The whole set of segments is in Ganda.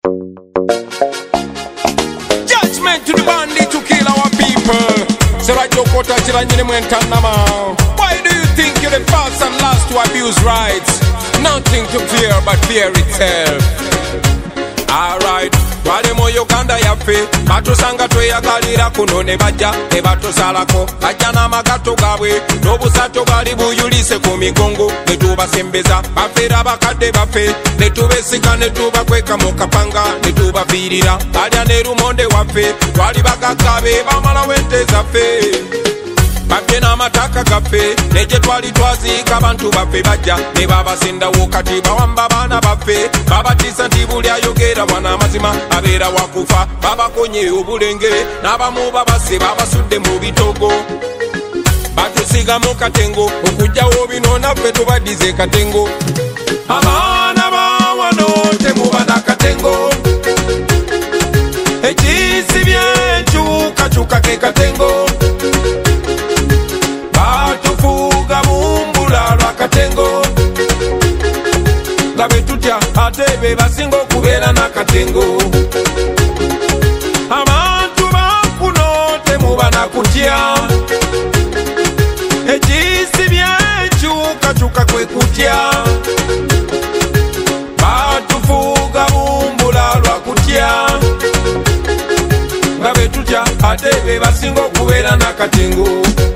Judgment to the bandit to kill our people. Why do you think you're the first and last to abuse rights? Nothing to fear but fear itself. Alright, wale mo Uganda yafe batusanga tweyagalira kuno ne bajja ne batusalako bajja n'amagato gaabwe n'obusato bali buyulise ku migongo ne tubasembeza bafeera bakadde bafe ne tubesika ne tubakweka mu kapanga ne tubafiirira alya ne lumonde waffe twali bagaggabe bamalawo ente zaffe babye n'amataka gaffe ne gye twali twaziika abantu baffe bajja ne babasendawo kati bawamba baana baffe babatiisa nti buli ayogera wana amazima abeera wakufa babakonye obulenge n'abamu babase babasudde mu bitogo batusiga mu katengo okujjawo bino naffe tubaddize katengo abaana bawano temuba katengo ekisibye enkyukakyuka ke katengo batufuga bumbula lwa katengo nga betutya ate be basinga okubeera n'akatengo abantu bakuno temuba nakutya ekisibye enkyukakyuka kwe kutya batufuga bumbula lwa kutya nga betutya ate be basinga okubeera n'akatengo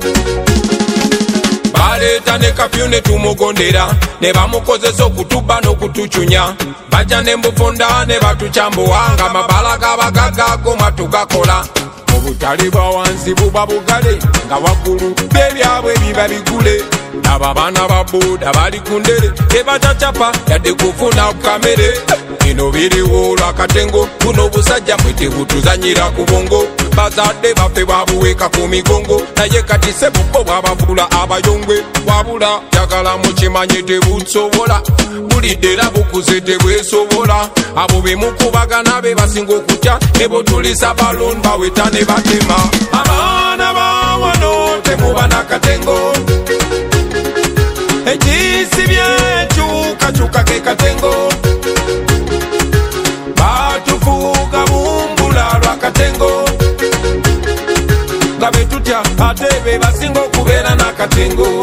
baleeta ne kafyu ne tumugondera ne bamukozesa okutubba n'okutucunya bajja ne mbufunda ne batucambuwa nga mabala gabagagagoma tugakola obutale bwa wansi buba bugale nga waggulu b'ebyabwe biba bigule abo abaana ba booda bali ku ndere tebacacapa yadde kufuna kamere bino biriwo lwakatengo buno obusajja mwe tebutuzanyira ku bongo bazadde baffe babuweeka ku migongo naye kati sebubbo bwabavula abayongwe wabula jagala mukimanye tebusobola bulidde era bukuze tebwesobola abo bemukubagana be basinga okutya ne botulisa balon baweta ne batema abaana bawano temuba nakatengo ekisibye enkyukakyuka ke katengo batufuga bumbula lwa katengo nga betutya ate be basinga okubeera n'akatengo.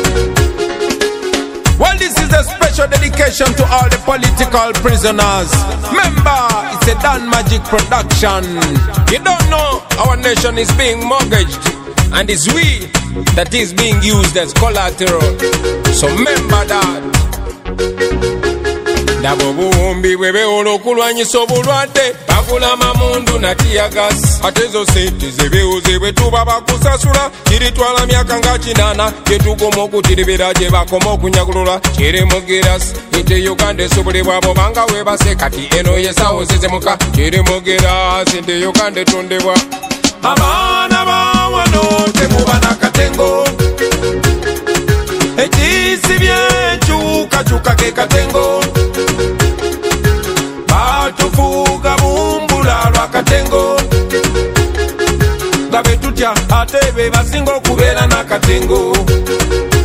Well, this is a special dedication to all the political prisoners. Remember, it's a Dan Magic production. You don't know our nation is being mortgaged, and it's we that is being used as collateral. So remember that. Nabo buwumbi bwebeola okulwanyisa obulwadde bagula mamundu na tiyagas ate ezo sente zebeoze bwe tuba bakusasula kiritwala myaka nga 8 gyetugoma okutiribira gye bakoma okunyagulula kirimugerasi ente Uganda esobole abo banga webase kati eno yesawo zezemuka kirimugerasi ente Uganda etondebwa abaana bawano temuba nakatengo ekisibye enkyukakyuka ke katengo batufuga bumbula lwa katengo nga betutya ate be basinga okubeera n'akatengo.